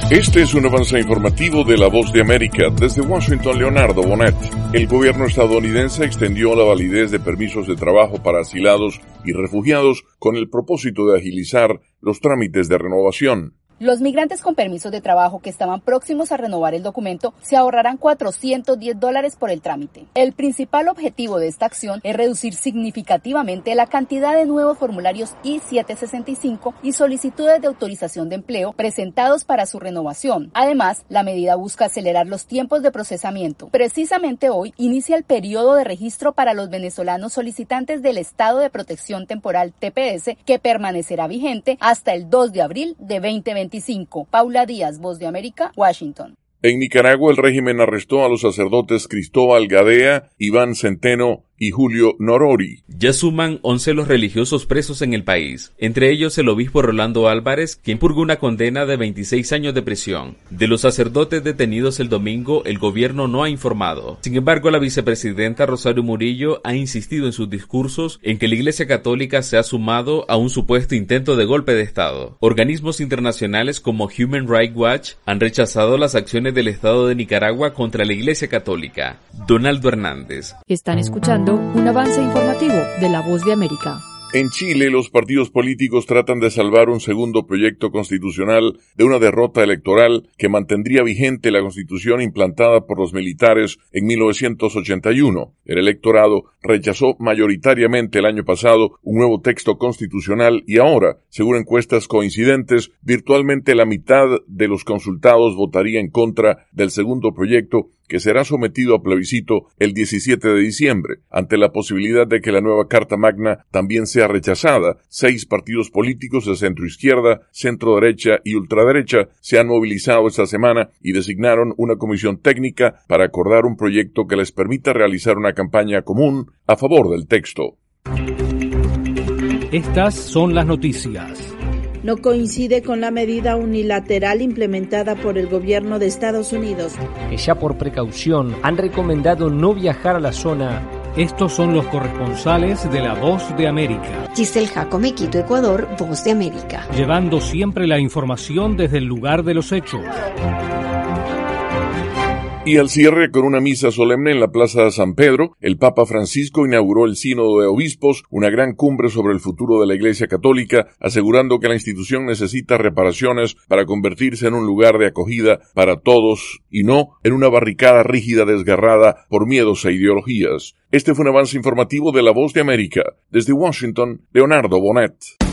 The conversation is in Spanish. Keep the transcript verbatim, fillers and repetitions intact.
Este es un avance informativo de La Voz de América. Desde Washington, Leonardo Bonet. El gobierno estadounidense extendió la validez de permisos de trabajo para asilados y refugiados con el propósito de agilizar los trámites de renovación. Los migrantes con permisos de trabajo que estaban próximos a renovar el documento se ahorrarán cuatrocientos diez dólares por el trámite. El principal objetivo de esta acción es reducir significativamente la cantidad de nuevos formularios I setecientos sesenta y cinco y solicitudes de autorización de empleo presentados para su renovación. Además, la medida busca acelerar los tiempos de procesamiento. Precisamente hoy inicia el periodo de registro para los venezolanos solicitantes del Estado de Protección Temporal T P S, que permanecerá vigente hasta el dos de abril de veinte veinticinco. Paula Díaz, Voz de América, Washington. En Nicaragua, el régimen arrestó a los sacerdotes Cristóbal Gadea, Iván Centeno y Julio Norori. Ya suman once los religiosos presos en el país, entre ellos el obispo Rolando Álvarez, quien purgó una condena de veintiséis años de prisión. De los sacerdotes detenidos el domingo, el gobierno no ha informado. Sin embargo, la vicepresidenta Rosario Murillo ha insistido en sus discursos en que la Iglesia Católica se ha sumado a un supuesto intento de golpe de Estado. Organismos internacionales como Human Rights Watch han rechazado las acciones del Estado de Nicaragua contra la Iglesia Católica. Donaldo Hernández. Están escuchando un avance informativo de La Voz de América. En Chile, los partidos políticos tratan de salvar un segundo proyecto constitucional de una derrota electoral que mantendría vigente la constitución implantada por los militares en mil novecientos ochenta y uno. El electorado rechazó mayoritariamente el año pasado un nuevo texto constitucional y ahora, según encuestas coincidentes, virtualmente la mitad de los consultados votaría en contra del segundo proyecto, que será sometido a plebiscito el diecisiete de diciembre. Ante la posibilidad de que la nueva Carta Magna también sea rechazada, seis partidos políticos de centroizquierda, centroderecha y ultraderecha se han movilizado esta semana y designaron una comisión técnica para acordar un proyecto que les permita realizar una campaña común a favor del texto. Estas son las noticias. No coincide con la medida unilateral implementada por el gobierno de Estados Unidos, que ya por precaución han recomendado no viajar a la zona. Estos son los corresponsales de La Voz de América. Giselle Jacome, Quito, Ecuador, Voz de América. Llevando siempre la información desde el lugar de los hechos. Y al cierre, con una misa solemne en la Plaza de San Pedro, el Papa Francisco inauguró el Sínodo de Obispos, una gran cumbre sobre el futuro de la Iglesia Católica, asegurando que la institución necesita reparaciones para convertirse en un lugar de acogida para todos y no en una barricada rígida desgarrada por miedos e ideologías. Este fue un avance informativo de La Voz de América. Desde Washington, Leonardo Bonet.